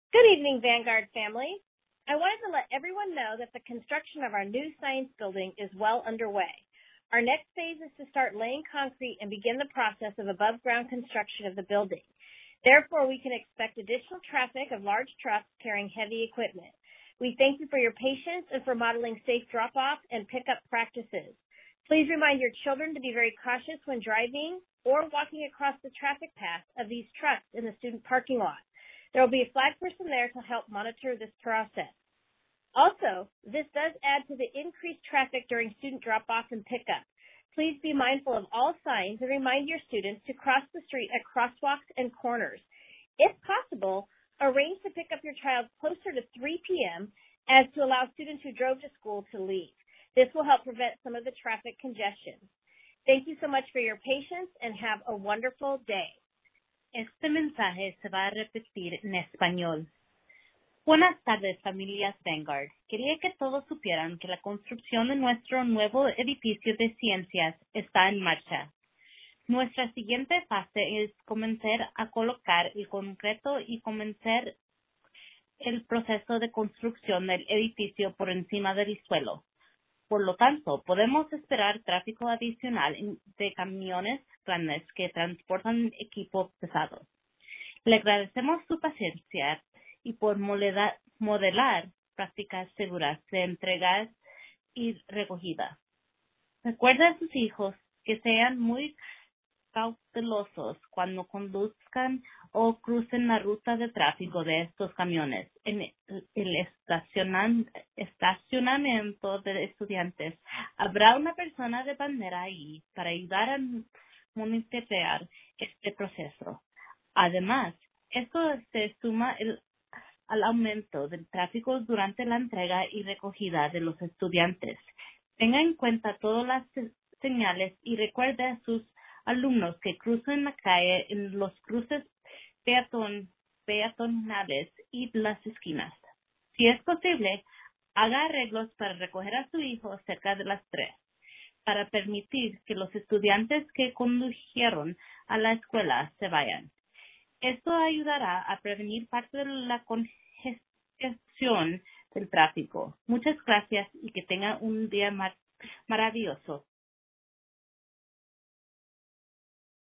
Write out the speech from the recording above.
Good evening, Vanguard family. I wanted to let everyone know that the construction of our new science building is well underway. Our next phase is to start laying concrete and begin the process of above-ground construction of the building. Therefore, we can expect additional traffic of large trucks carrying heavy equipment. We thank you for your patience and for modeling safe drop-off and pickup practices. Please remind your children to be very cautious when driving or walking across the traffic path of these trucks in the student parking lot. There will be a flag person there to help monitor this process. Also, this does add to the increased traffic during student drop-off and pickup. Please be mindful of all signs and remind your students to cross the street at crosswalks and corners. If possible, arrange to pick up your child closer to 3 p.m. as to allow students who drove to school to leave. This will help prevent some of the traffic congestion. Thank you so much for your patience and have a wonderful day. Este mensaje se va a repetir en español. Buenas tardes, familias Vanguard. Quería que todos supieran que la construcción de nuestro nuevo edificio de ciencias está en marcha. Nuestra siguiente fase es comenzar a colocar el concreto y comenzar el proceso de construcción del edificio por encima del suelo. Por lo tanto, podemos esperar tráfico adicional de camiones grandes que transportan equipo pesado. Le agradecemos su paciencia y por modelar prácticas seguras de entregas y recogida. Recuerde a sus hijos que sean muy cautelosos cuando conduzcan o crucen la ruta de tráfico de estos camiones. En el estacionamiento de estudiantes habrá una persona de bandera ahí para ayudar a monitorear este proceso. Además, esto se suma al aumento del tráfico durante la entrega y recogida de los estudiantes. Tenga en cuenta todas las señales y recuerde a sus alumnos que crucen la calle en los cruces peatonales y las esquinas. Si es posible, haga arreglos para recoger a su hijo cerca de las 3, para permitir que los estudiantes que condujeron a la escuela se vayan. Esto ayudará a prevenir parte de la congestión del tráfico. Muchas gracias y que tengan un día maravilloso.